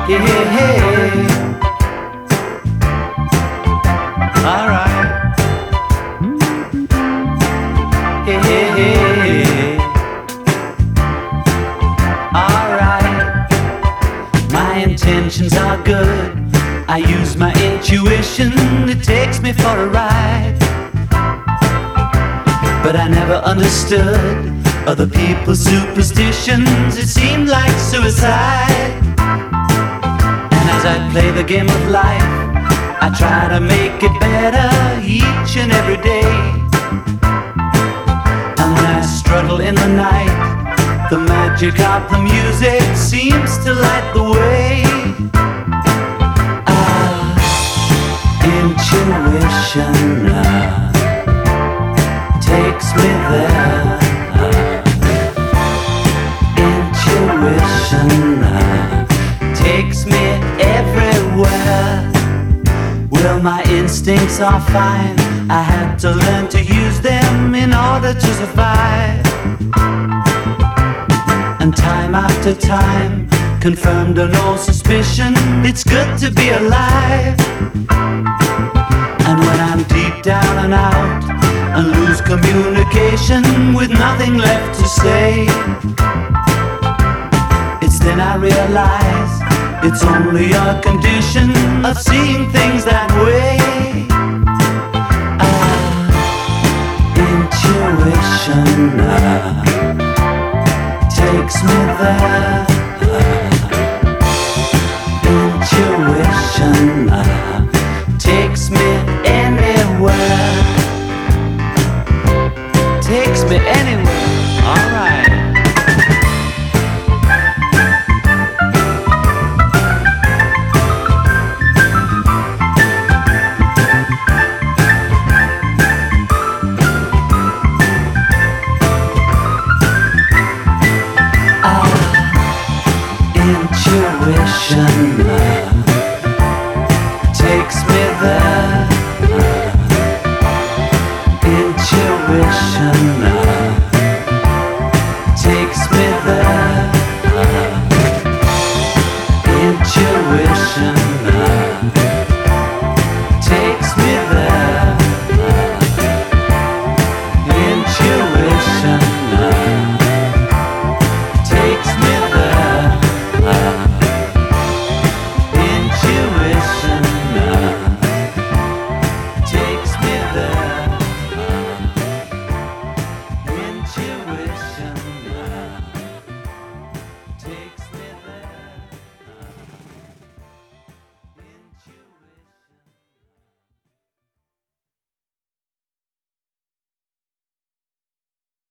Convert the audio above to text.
Yeah, alright. Yeah, alright. My intentions are good. I use my intuition, it takes me for a ride. But I never understood other people's superstitions, it seemed like suicide. And as I play the game of life, I try to make it better each and every day. And when I struggle in the night, the magic of the music seems to light the way. Intuition takes me there. Intuition takes me everywhere. Well, my instincts are fine. I had to learn to use them in order to survive. And time after time, confirmed or no suspicion, it's good to be alive. And when I'm deep down and out and lose communication with nothing left to say, it's then I realize it's only a condition of seeing things that way. Intuition takes me there. Intuition takes me anywhere. Takes me anywhere. Alright. Intuition